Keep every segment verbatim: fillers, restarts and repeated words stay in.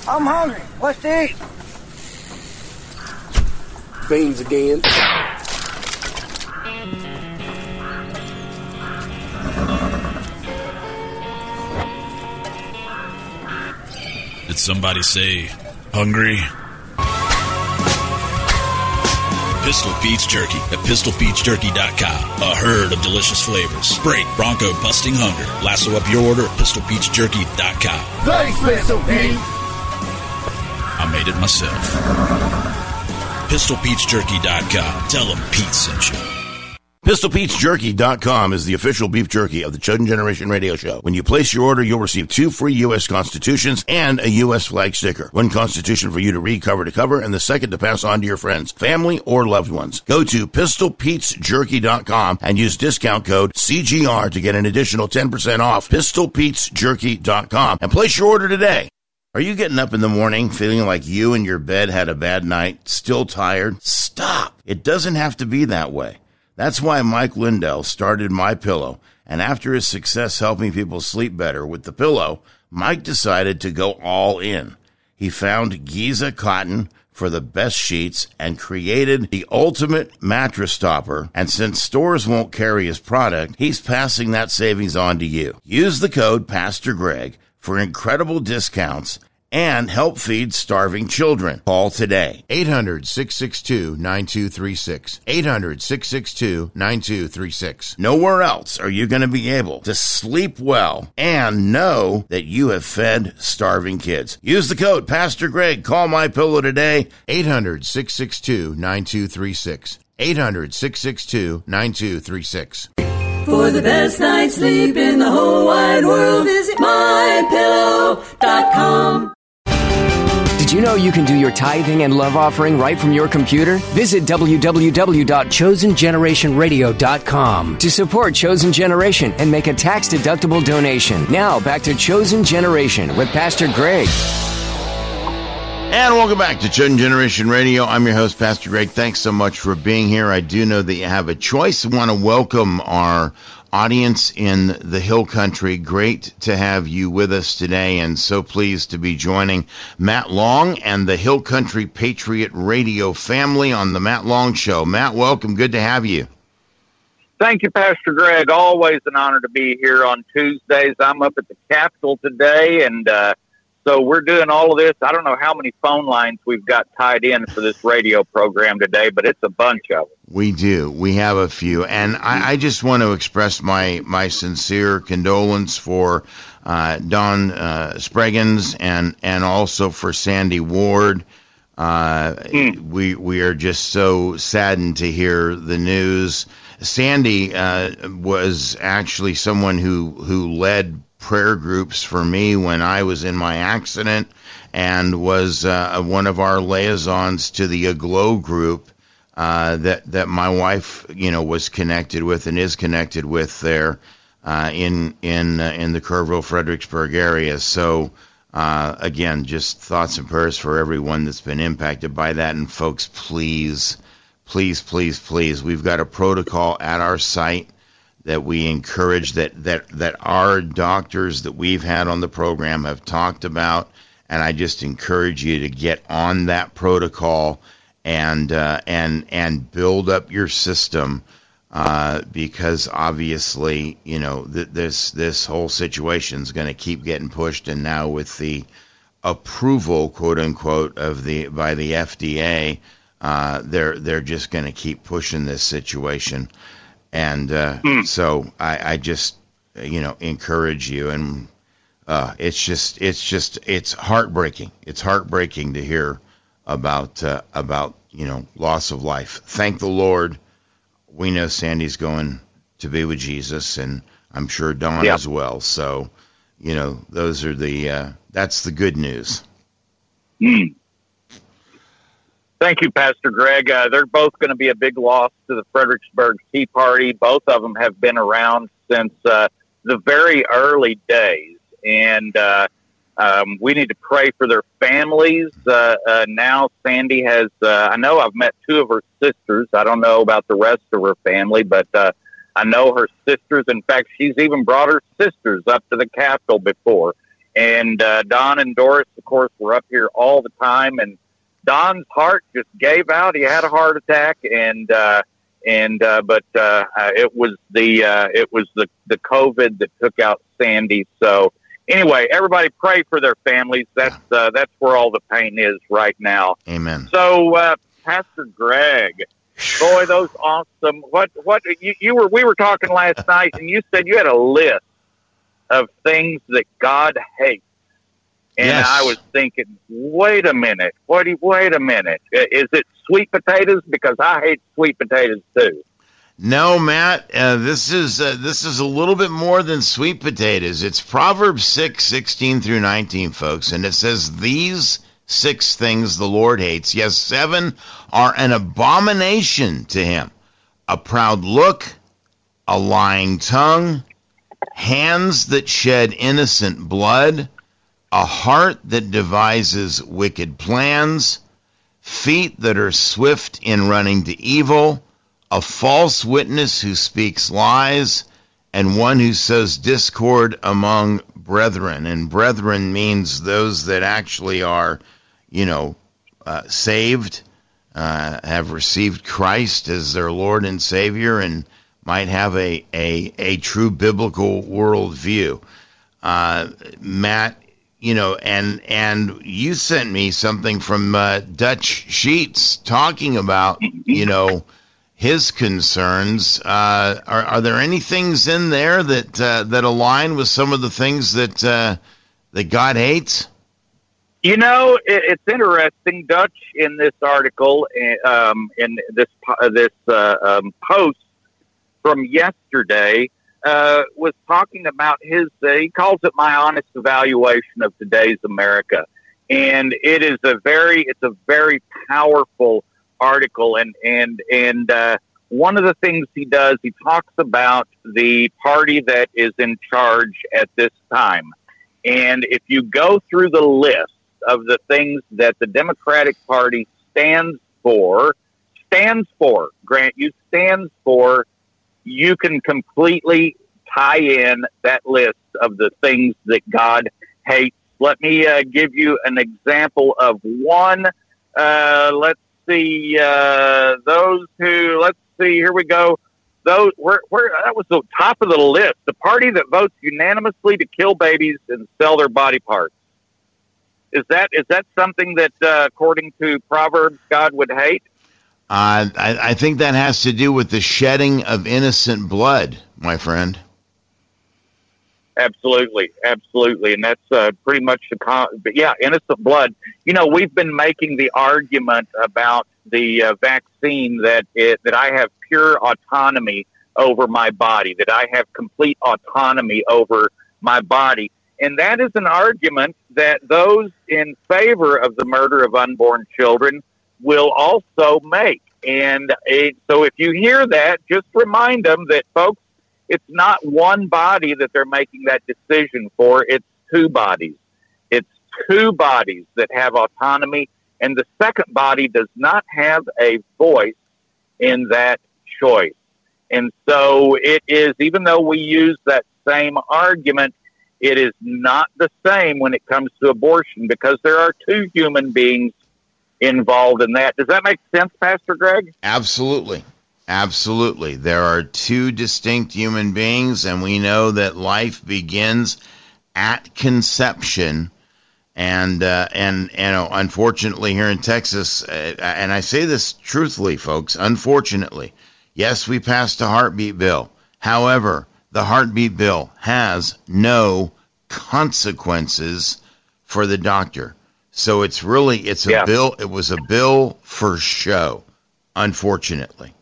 I'm hungry. What's to eat? Beans again. Did somebody say hungry? Pistol Pete's Jerky at pistol pete's jerky dot com. A herd of delicious flavors. Break bronco busting hunger. Lasso up your order at pistol pete's jerky dot com. Thanks, Pistol Pete. I made it myself. pistol pete's jerky dot com. Tell them Pete sent you. pistol pete's jerky dot com is the official beef jerky of the Chosen Generation Radio Show. When you place your order, you'll receive two free U S Constitutions and a U S flag sticker. One Constitution for you to read cover to cover, and the second to pass on to your friends, family, or loved ones. Go to pistol pete's jerky dot com and use discount code C G R to get an additional ten percent off. pistol pete's jerky dot com and place your order today. Are you getting up in the morning feeling like you and your bed had a bad night, still tired? Stop. It doesn't have to be that way. That's why Mike Lindell started MyPillow, and after his success helping people sleep better with the pillow, Mike decided to go all in. He found Giza cotton for the best sheets and created the ultimate mattress topper, and since stores won't carry his product, he's passing that savings on to you. Use the code Pastor Greg for incredible discounts and help feed starving children. Call today. eight hundred, six six two, nine two three six. eight hundred, six six two, nine two three six. Nowhere else are you going to be able to sleep well and know that you have fed starving kids. Use the code Pastor Greg. Call MyPillow today. eight hundred, six six two, nine two three six. eight hundred, six six two, nine two three six. For the best night's sleep in the whole wide world, visit my pillow dot com. Did you know you can do your tithing and love offering right from your computer? Visit w w w dot chosen generation radio dot com to support Chosen Generation and make a tax-deductible donation. Now, back to Chosen Generation with Pastor Greg. And welcome back to Chosen Generation Radio. I'm your host, Pastor Greg. Thanks so much for being here. I do know that you have a choice. I want to welcome our audience in the Hill Country. Great to have you with us today, and so pleased to be joining Matt Long and the Hill Country Patriot Radio family on the Matt Long Show. Matt, welcome. Good to have you. Thank you, Pastor Greg. Always an honor to be here on Tuesdays. I'm up at the Capitol today, and uh, so we're doing all of this. I don't know how many phone lines we've got tied in for this radio program today, but it's a bunch of them. We do. We have a few. And I, I just want to express my, my sincere condolence for uh, Don uh, Spreggins and, and also for Sandy Ward. Uh, mm. We we are just so saddened to hear the news. Sandy uh, was actually someone who, who led prayer groups for me when I was in my accident, and was uh, one of our liaisons to the Aglow group uh, that that my wife, you know, was connected with and is connected with there uh, in in uh, in the Kerrville, Fredericksburg area. So uh, again, just thoughts and prayers for everyone that's been impacted by that. And folks, please, please, please, please, we've got a protocol at our site that we encourage, that, that, that our doctors that we've had on the program have talked about, and I just encourage you to get on that protocol and uh, and and build up your system, uh, because obviously, you know, th- this this whole situation is going to keep getting pushed, and now with the approval, quote unquote, of the by the F D A, uh, they're they're just going to keep pushing this situation. And uh, mm. so I, I just, you know, encourage you. And uh, it's just, it's just, it's heartbreaking. It's heartbreaking to hear about, uh, about, you know, loss of life. Thank the Lord. We know Sandy's going to be with Jesus, and I'm sure Dawn yep. as well. So, you know, those are the, uh, that's the good news. Mm. Thank you, Pastor Greg. Uh, they're both going to be a big loss to the Fredericksburg Tea Party. Both of them have been around since uh, the very early days, and uh, um, we need to pray for their families. Uh, uh, now Sandy has, uh, I know I've met two of her sisters. I don't know about the rest of her family, but uh, I know her sisters. In fact, she's even brought her sisters up to the Capitol before. And uh, Don and Doris, of course, were up here all the time. And Don's heart just gave out. He had a heart attack, and uh, and uh, but uh, it was the uh, it was the the COVID that took out Sandy. So anyway, everybody pray for their families. That's uh, that's where all the pain is right now. Amen. So, uh, Pastor Greg, boy, those awesome. What what you, you were we were talking last night, and you said you had a list of things that God hates. And yes. I was thinking, wait a minute, what? Wait a minute, is it sweet potatoes? Because I hate sweet potatoes too. No, Matt, uh, this is uh, this is a little bit more than sweet potatoes. It's Proverbs six, sixteen through nineteen, folks, and it says, these six things the Lord hates, yes, seven are an abomination to him: a proud look, a lying tongue, hands that shed innocent blood, a heart that devises wicked plans, feet that are swift in running to evil, a false witness who speaks lies, and one who sows discord among brethren. And brethren means those that actually are, you know, uh, saved, uh, have received Christ as their Lord and Savior, and might have a, a, a true biblical worldview. Uh, Matt, you know, and and you sent me something from uh, Dutch Sheets talking about, you know, his concerns. Uh, are, are there any things in there that uh, that align with some of the things that uh, that God hates? You know, it, it's interesting. Dutch in this article, um, in this uh, this uh, um, post from yesterday, uh, was talking about his. Uh, he calls it my honest evaluation of today's America, and it is a very, it's a very powerful article. And and and uh, one of the things he does, he talks about the party that is in charge at this time, and if you go through the list of the things that the Democratic Party stands for, stands for, Grant, you stands for, you can completely tie in that list of the things that God hates. Let me uh, give you an example of one. Uh, let's see, uh, those who, let's see, here we go. Those, where, where, that was the top of the list. The party that votes unanimously to kill babies and sell their body parts. Is that is that something that, uh, according to Proverbs, God would hate? Uh, I, I think that has to do with the shedding of innocent blood, my friend. Absolutely, absolutely, and that's uh, pretty much the con- but yeah, innocent blood. You know, we've been making the argument about the uh, vaccine that it, that I have pure autonomy over my body, that I have complete autonomy over my body. And that is an argument that those in favor of the murder of unborn children will also make. And it, so if you hear that, just remind them that, folks, it's not one body that they're making that decision for. It's two bodies. It's two bodies that have autonomy, and the second body does not have a voice in that choice. And so it is, even though we use that same argument, it is not the same when it comes to abortion, because there are two human beings involved in that. Does that make sense, Pastor Greg? Absolutely. Absolutely. There are two distinct human beings, and we know that life begins at conception. And, uh, and, and unfortunately here in Texas, uh, and I say this truthfully, folks, unfortunately, yes, we passed a heartbeat bill. However, the heartbeat bill has no consequences for the doctor. So it's really, it's a yeah. bill. It was a bill for show, unfortunately.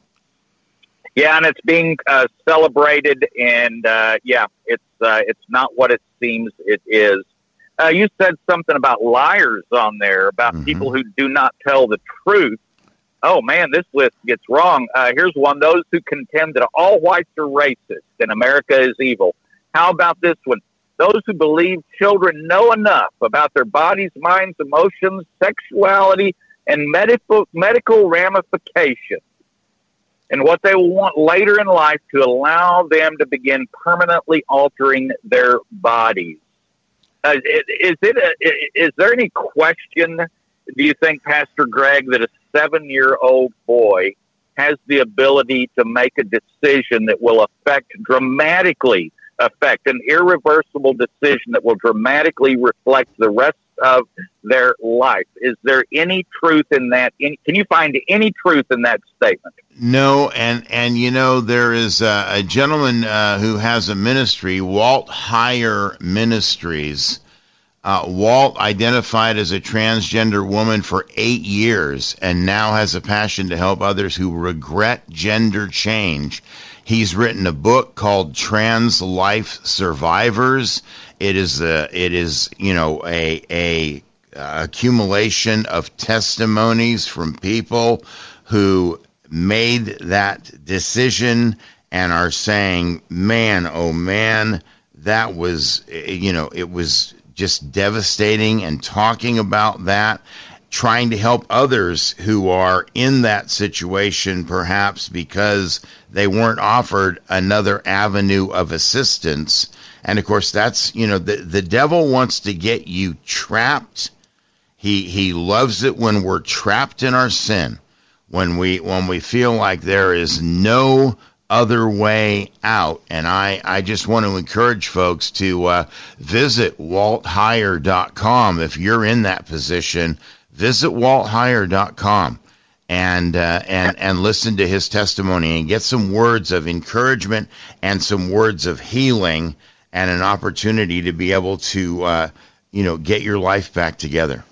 Yeah, and it's being uh, celebrated, and uh, yeah, it's uh, it's not what it seems it is. Uh, you said something about liars on there, about mm-hmm. people who do not tell the truth. Oh, man, this list gets wrong. Uh, here's one. Those who contend that all whites are racist and America is evil. How about this one? Those who believe children know enough about their bodies, minds, emotions, sexuality, and medical medical ramifications, and what they will want later in life to allow them to begin permanently altering their bodies. Uh, is it? A, is there any question? Do you think, Pastor Greg, that a seven-year-old boy has the ability to make a decision that will affect dramatically affect an irreversible decision that will dramatically reflect the rest of their life? Is there any truth in that? Any, can you find any truth in that statement? No, and and you know, there is a, a gentleman uh, who has a ministry, Walt Heyer Ministries. Uh, Walt identified as a transgender woman for eight years and now has a passion to help others who regret gender change. He's written a book called Trans Life Survivors. It is a, it is, you know, a, a uh, accumulation of testimonies from people who made that decision and are saying, man, oh man, that was, you know, it was just devastating, and talking about that, trying to help others who are in that situation, perhaps because they weren't offered another avenue of assistance. And of course, that's, you know, the, the devil wants to get you trapped. He, he loves it when we're trapped in our sin, when we, when we feel like there is no other way out. And I, I just want to encourage folks to uh, visit walt heyer dot com. If you're in that position, visit walt heyer dot com and uh, and and listen to his testimony and get some words of encouragement and some words of healing and an opportunity to be able to uh, you know, get your life back together.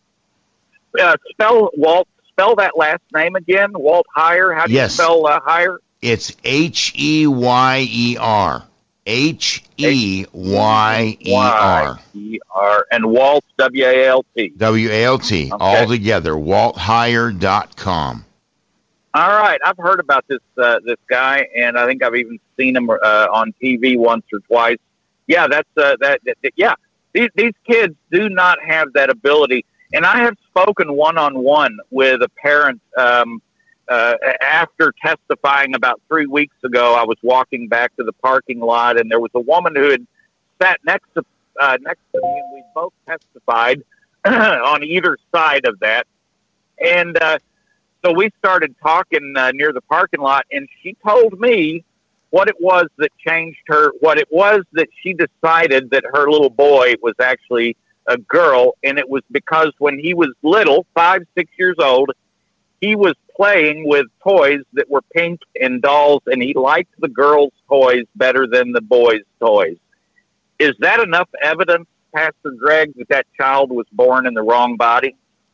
Uh, spell Walt. Spell that last name again. Walt Heyer. How do Yes. you spell uh, Heyer? It's H E Y E R. H E Y E R. E R. And Walt, W A L T. W A L T, Okay. all together, walt heyer dot com. All right. I've heard about this uh, this guy, and I think I've even seen him uh, on T V once or twice. Yeah, that's uh, that, that, that. Yeah, these these kids do not have that ability. And I have spoken one-on-one with a parent um, uh, after testifying about three weeks ago. I was walking back to the parking lot, and there was a woman who had sat next to uh, next to me, and we both testified on either side of that. And uh, so we started talking uh, near the parking lot, and she told me what it was that changed her, what it was that she decided that her little boy was actually a girl, and it was because when he was little, five, six years old, he was playing with toys that were pink and dolls, and he liked the girls' toys better than the boys' toys. Is that enough evidence, Pastor Greg, that that child was born in the wrong body?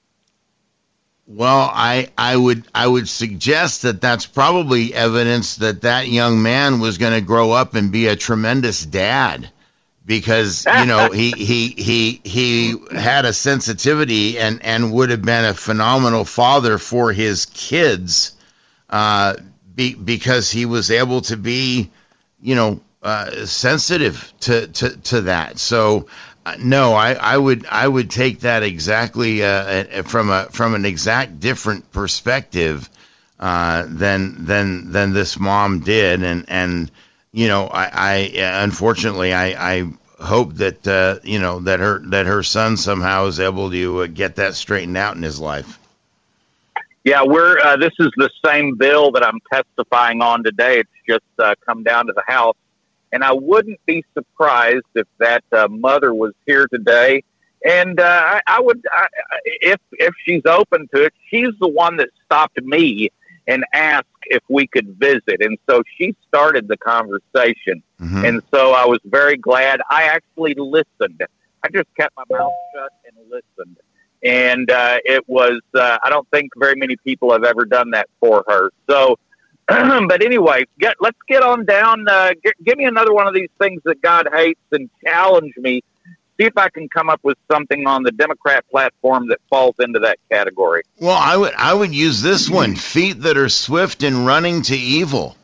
Well, I, I would I would suggest that that's probably evidence that that young man was going to grow up and be a tremendous dad. Because, you know, he, he, he, he had a sensitivity and, and would have been a phenomenal father for his kids, uh, be, because he was able to be, you know, uh, sensitive to, to, to that. So, uh, no, I, I would, I would take that exactly, uh, from a, from an exact different perspective, uh, than, than, than this mom did. And, and, you know, I, I unfortunately, I, I hope that uh, you know that her that her son somehow is able to uh, get that straightened out in his life. Yeah, we're. Uh, this is the same bill that I'm testifying on today. It's just uh, come down to the House, and I wouldn't be surprised if that uh, mother was here today. And uh, I, I would, I, if if she's open to it, she's the one that stopped me and asked if we could visit. And so she started the conversation. Mm-hmm. And so I was very glad. I actually listened. I just kept my mouth shut and listened. And uh, it was, uh, I don't think very many people have ever done that for her. So, but anyway, get, let's get on down. Uh, get, give me another one of these things that God hates and challenge me. See if I can come up with something on the Democrat platform that falls into that category. Well, I would I would use this one: feet that are swift in running to evil.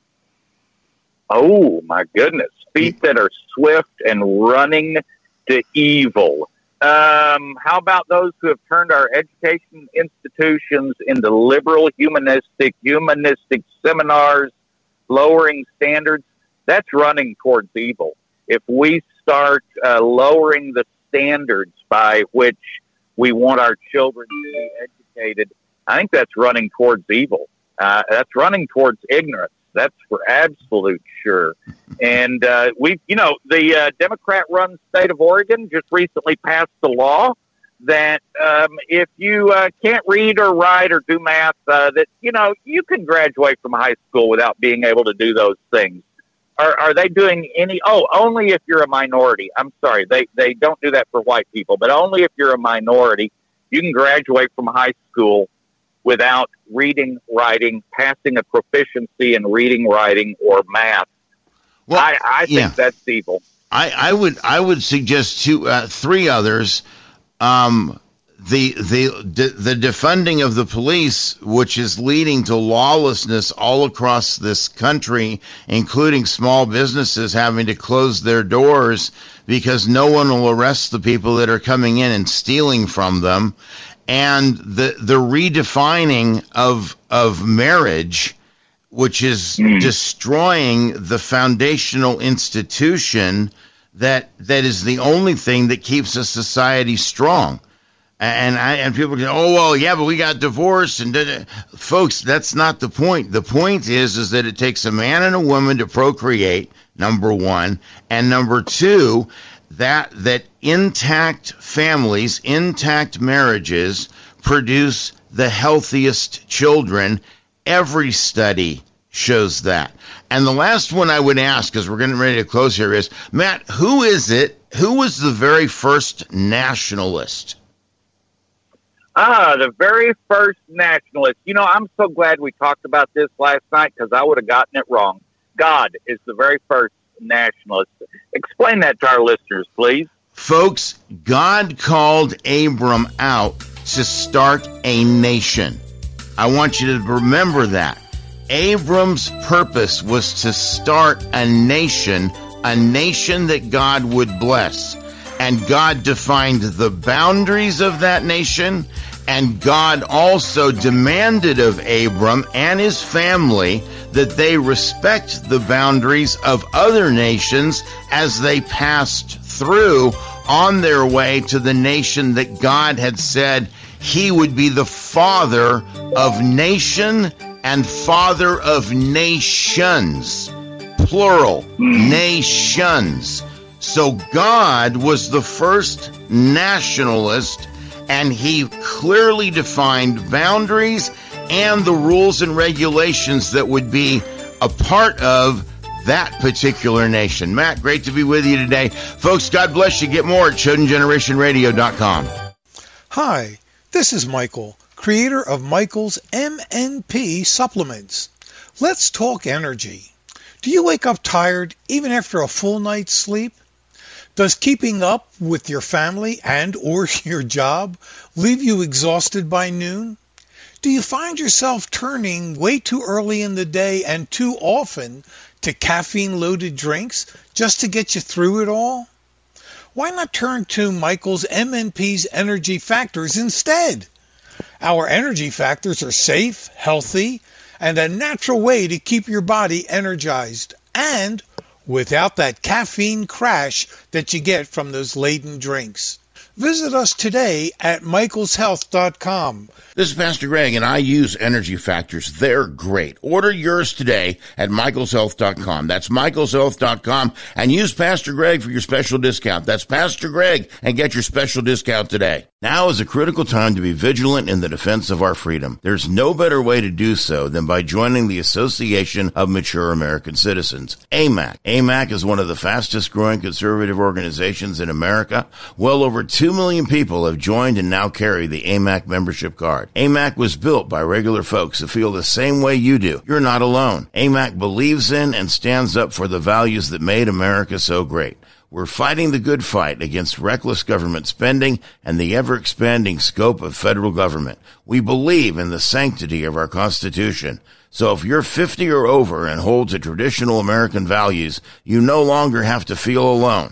Oh my goodness, feet that are swift and running to evil. Um, how about those who have turned our education institutions into liberal, humanistic, humanistic seminars, lowering standards? That's running towards evil. if we start uh, lowering the standards by which we want our children to be educated, I think that's running towards evil. Uh, that's running towards ignorance. That's for absolute sure. And uh, we, you know, the uh, Democrat-run state of Oregon just recently passed a law that um, if you uh, can't read or write or do math, uh, that, you know, you can graduate from high school without being able to do those things. Are, are they doing any? Oh, only if you're a minority. I'm sorry. They, they don't do that for white people, but only if you're a minority, you can graduate from high school without reading, writing, passing a proficiency in reading, writing, or math. Well, I, I think yeah. that's evil. I, I would I would suggest two, uh, three others. Um, the the the the defunding of the police, which is leading to lawlessness all across this country, including small businesses having to close their doors because no one will arrest the people that are coming in and stealing from them, and the the redefining of of marriage, which is mm. destroying the foundational institution that that is the only thing that keeps a society strong. And I, and people go, oh, well, yeah, but we got divorced. And da, da. Folks, that's not the point. The point is, is that it takes a man and a woman to procreate, number one. And number two, that that intact families, intact marriages produce the healthiest children. Every study shows that. And the last one I would ask, because we're getting ready to close here, is, Matt, who is it? Who was the very first nationalist? Ah, the very first nationalist. You know, I'm so glad we talked about this last night because I would have gotten it wrong. God is the very first nationalist. Explain that to our listeners, please. Folks, God called Abram out to start a nation. I want you to remember that. Abram's purpose was to start a nation, a nation that God would bless. And God defined the boundaries of that nation, and God also demanded of Abram and his family that they respect the boundaries of other nations as they passed through on their way to the nation that God had said he would be the father of nation and father of nations, plural, nations. So God was the first nationalist, and he clearly defined boundaries and the rules and regulations that would be a part of that particular nation. Matt, great to be with you today. Folks, God bless you. Get more at chosen generation radio dot com. Hi, this is Michael, creator of Michael's M N P supplements. Let's talk energy. Do you wake up tired even after a full night's sleep? Does keeping up with your family and or your job leave you exhausted by noon? Do you find yourself turning way too early in the day and too often to caffeine-loaded drinks just to get you through it all? Why not turn to Michael's M N P's Energy Factors instead? Our Energy Factors are safe, healthy, and a natural way to keep your body energized and without that caffeine crash that you get from those laden drinks. Visit us today at michaels health dot com. This is Pastor Greg, and I use Energy Factors. They're great. Order yours today at michaels health dot com. That's michaels health dot com, and use Pastor Greg for your special discount. That's Pastor Greg, and get your special discount today. Now is a critical time to be vigilant in the defense of our freedom. There's no better way to do so than by joining the Association of Mature American Citizens, A M A C. A M A C is one of the fastest growing conservative organizations in America. Well over two million people have joined and now carry the A M A C membership card. A M A C was built by regular folks who feel the same way you do. You're not alone. A M A C believes in and stands up for the values that made America so great. We're fighting the good fight against reckless government spending and the ever-expanding scope of federal government. We believe in the sanctity of our Constitution. So if you're fifty or over and hold to traditional American values, you no longer have to feel alone.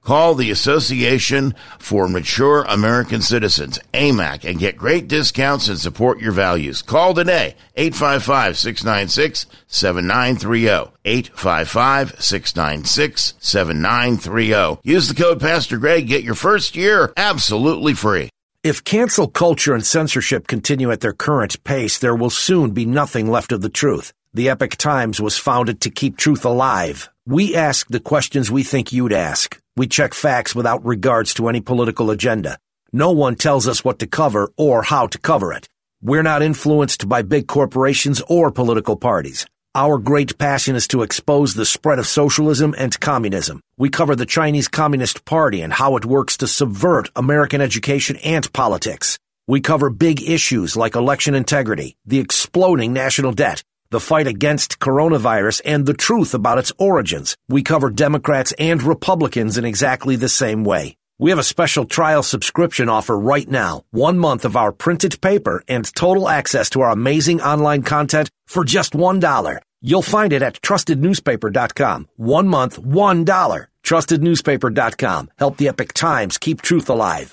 Call the Association for Mature American Citizens, A M A C, and get great discounts and support your values. Call today, eight five five, six nine six, seven nine three zero, eight five five, six nine six, seven nine three zero. Use the code Pastor Greg, get your first year absolutely free. If cancel culture and censorship continue at their current pace, there will soon be nothing left of the truth. The Epoch Times was founded to keep truth alive. We ask the questions we think you'd ask. We check facts without regards to any political agenda. No one tells us what to cover or how to cover it. We're not influenced by big corporations or political parties. Our great passion is to expose the spread of socialism and communism. We cover the Chinese Communist Party and how it works to subvert American education and politics. We cover big issues like election integrity, the exploding national debt, the fight against coronavirus, and the truth about its origins. We cover Democrats and Republicans in exactly the same way. We have a special trial subscription offer right now. One month of our printed paper and total access to our amazing online content for just one dollar. You'll find it at trusted newspaper dot com. One month, one dollar. trusted newspaper dot com. Help the Epoch Times keep truth alive.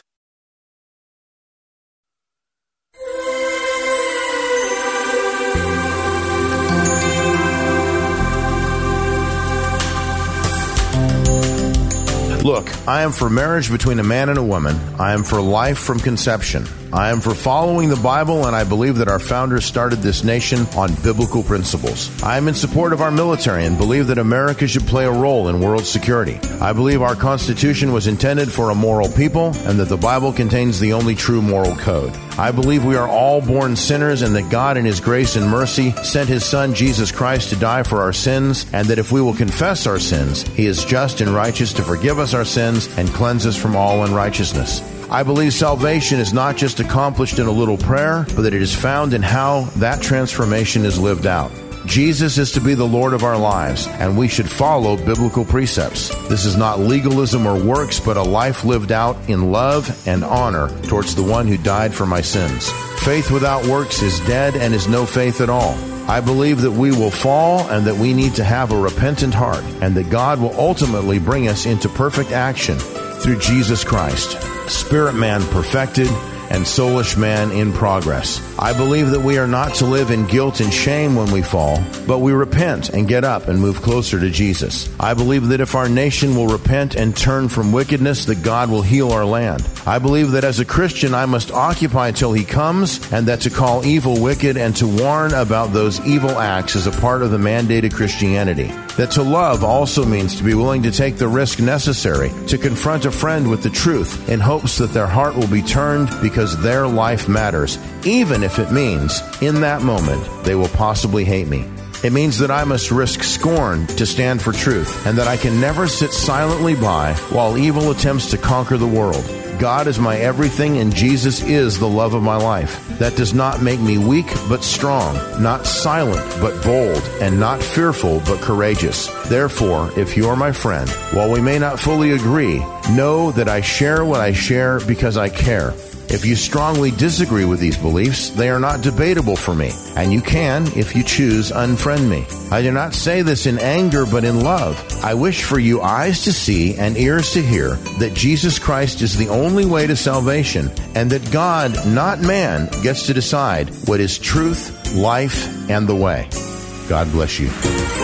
Look, I am for marriage between a man and a woman. I am for life from conception. I am for following the Bible, and I believe that our founders started this nation on biblical principles. I am in support of our military and believe that America should play a role in world security. I believe our Constitution was intended for a moral people and that the Bible contains the only true moral code. I believe we are all born sinners and that God in His grace and mercy sent His Son Jesus Christ to die for our sins, and that if we will confess our sins, He is just and righteous to forgive us our sins and cleanse us from all unrighteousness. I believe salvation is not just accomplished in a little prayer, but that it is found in how that transformation is lived out. Jesus is to be the Lord of our lives, and we should follow biblical precepts. This is not legalism or works, but a life lived out in love and honor towards the one who died for my sins. Faith without works is dead and is no faith at all. I believe that we will fall and that we need to have a repentant heart, and that God will ultimately bring us into perfect action through Jesus Christ. Spirit man perfected and soulish man in progress. I believe that we are not to live in guilt and shame when we fall, but we repent and get up and move closer to Jesus. I believe that if our nation will repent and turn from wickedness, that God will heal our land. I believe that as a Christian, I must occupy till He comes, and that to call evil wicked and to warn about those evil acts is a part of the mandated Christianity. That to love also means to be willing to take the risk necessary to confront a friend with the truth in hopes that their heart will be turned because their life matters, even if it means, in that moment, they will possibly hate me. It means that I must risk scorn to stand for truth, and that I can never sit silently by while evil attempts to conquer the world. God is my everything, and Jesus is the love of my life. That does not make me weak, but strong, not silent, but bold, and not fearful, but courageous. Therefore, if you are my friend, while we may not fully agree, know that I share what I share because I care. If you strongly disagree with these beliefs, they are not debatable for me, and you can, if you choose, unfriend me. I do not say this in anger, but in love. I wish for you eyes to see and ears to hear that Jesus Christ is the only way to salvation, and that God, not man, gets to decide what is truth, life, and the way. God bless you.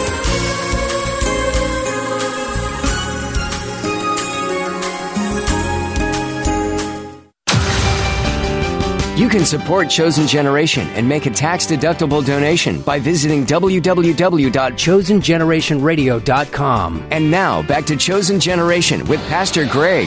You can support Chosen Generation and make a tax-deductible donation by visiting w w w dot chosen generation radio dot com. And now, back to Chosen Generation with Pastor Greg.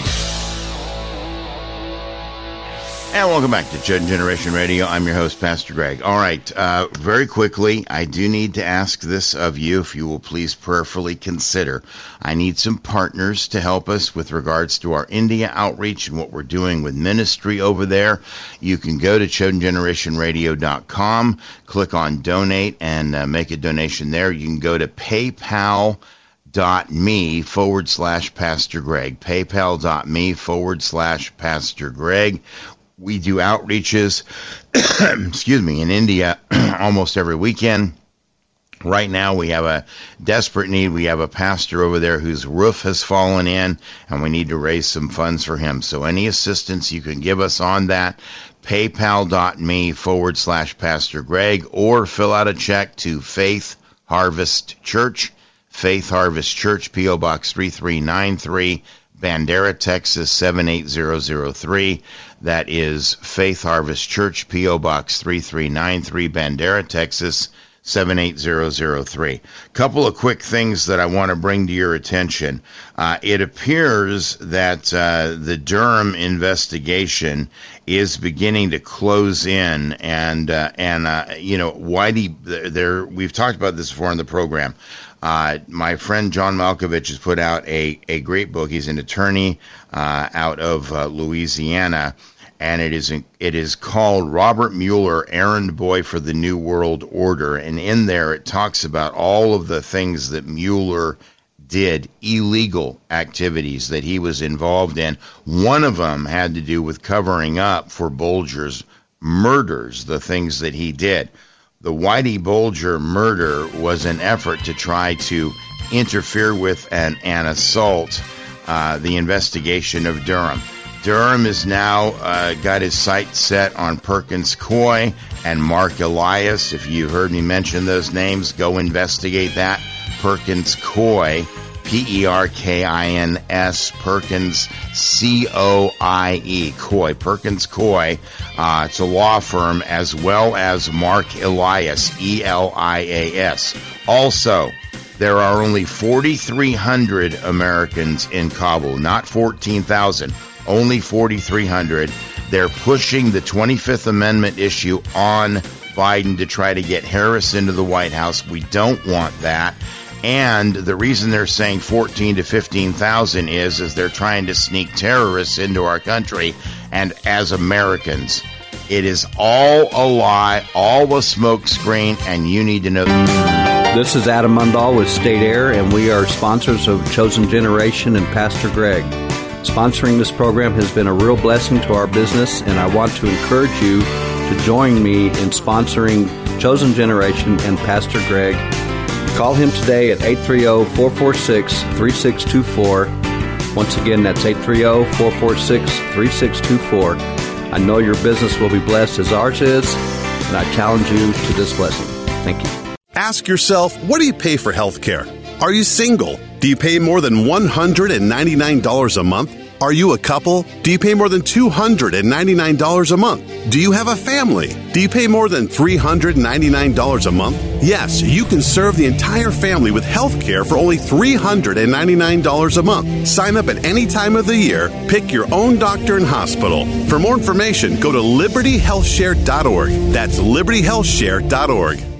And welcome back to Chosen Generation Radio. I'm your host, Pastor Greg. All right, uh, very quickly, I do need to ask this of you, if you will please prayerfully consider. I need some partners to help us with regards to our India outreach and what we're doing with ministry over there. You can go to chosen generation radio dot com, click on donate, and uh, make a donation there. You can go to paypal dot me forward slash Pastor Greg, paypal dot me forward slash Pastor Greg. We do outreaches, excuse me, in India almost every weekend. Right now, we have a desperate need. We have a pastor over there whose roof has fallen in, and we need to raise some funds for him. So any assistance you can give us on that, paypal.me forward slash Pastor Greg, or fill out a check to Faith Harvest Church, Faith Harvest Church, P O. Box three three nine three, Bandera, Texas seven eight zero zero three. That is Faith Harvest Church, P O. Box three three nine three, Bandera, Texas seven eight zero zero three. Couple of quick things that I want to bring to your attention. Uh, it appears that uh, the Durham investigation is beginning to close in, and uh, and uh, you know, Whitey, there we've talked about this before in the program. Uh, my friend John Malkovich has put out a, a great book. He's an attorney uh, out of uh, Louisiana, and it is it is called Robert Mueller, Errand Boy for the New World Order. And in there it talks about all of the things that Mueller did, illegal activities that he was involved in. One of them had to do with covering up for Bulger's murders, the things that he did. The Whitey Bulger murder was an effort to try to interfere with and, and assault uh, the investigation of Durham. Durham has now uh, got his sights set on Perkins Coie and Mark Elias. If you heard me mention those names, go investigate that. Perkins Coie, P E R K I N S, Perkins, C O I E, Coie, Perkins Coie. Uh, it's a law firm, as well as Mark Elias, E L I A S. Also, there are only forty-three hundred Americans in Kabul, not fourteen thousand. Only forty-three hundred. They're pushing the twenty-fifth Amendment issue on Biden to try to get Harris into the White House. We don't want that. And the reason they're saying fourteen to fifteen thousand is, is they're trying to sneak terrorists into our country. And as Americans, it is all a lie, all a smokescreen, and you need to know. This is Adam Mundahl with State Air, and we are sponsors of Chosen Generation and Pastor Greg. Sponsoring this program has been a real blessing to our business, and I want to encourage you to join me in sponsoring Chosen Generation and Pastor Greg. Call him today at eight three zero, four four six, three six two four. Once again, that's eight three zero, four four six, three six two four. I know your business will be blessed as ours is, and I challenge you to this blessing. Thank you. Ask yourself, what do you pay for health care? Are you single? Do you pay more than one hundred ninety-nine dollars a month? Are you a couple? Do you pay more than two hundred ninety-nine dollars a month? Do you have a family? Do you pay more than three hundred ninety-nine dollars a month? Yes, you can serve the entire family with health care for only three hundred ninety-nine dollars a month. Sign up at any time of the year. Pick your own doctor and hospital. For more information, go to liberty health share dot org. That's liberty health share dot org.